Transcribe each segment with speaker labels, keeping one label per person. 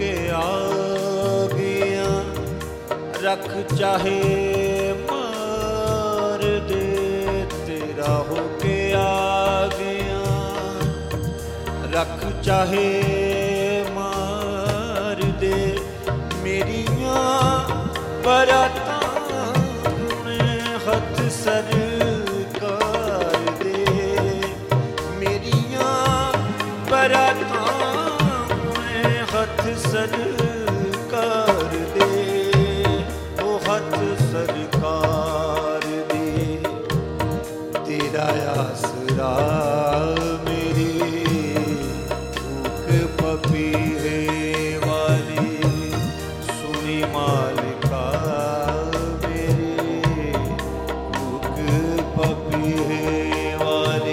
Speaker 1: आ गया, रख चाहे मार दे, तेरा होके आ गया, रख चाहे मार दे। मेरियां बरातां में हथ सरकार दे, मेरियां बरातां में हथ सरकार दे, वो हथ सरकार दे। तेरा आसरा मेरी भूख पपीहे वाली, सुनी मालिका मेरी भूख पपीहे वाली।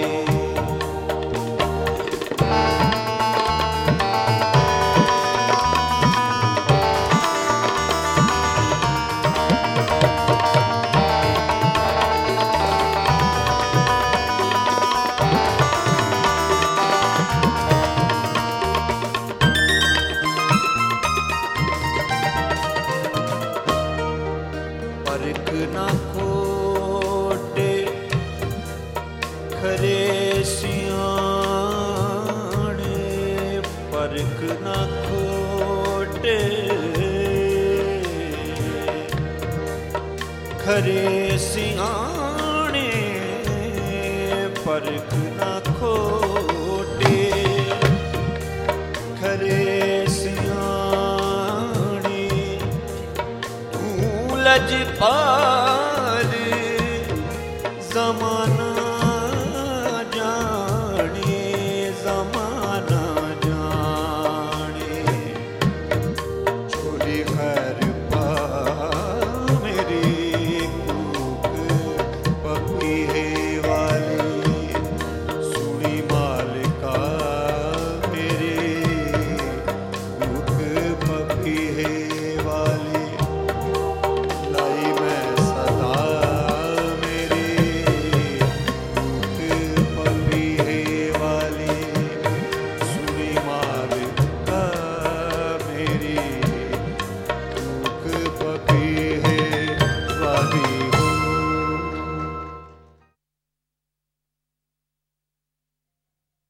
Speaker 1: परख ना खोटे खरे सियाणे, परख ना खोटे खरे सियाणे, परख ना खोटे खरे सियाणे। लजपाल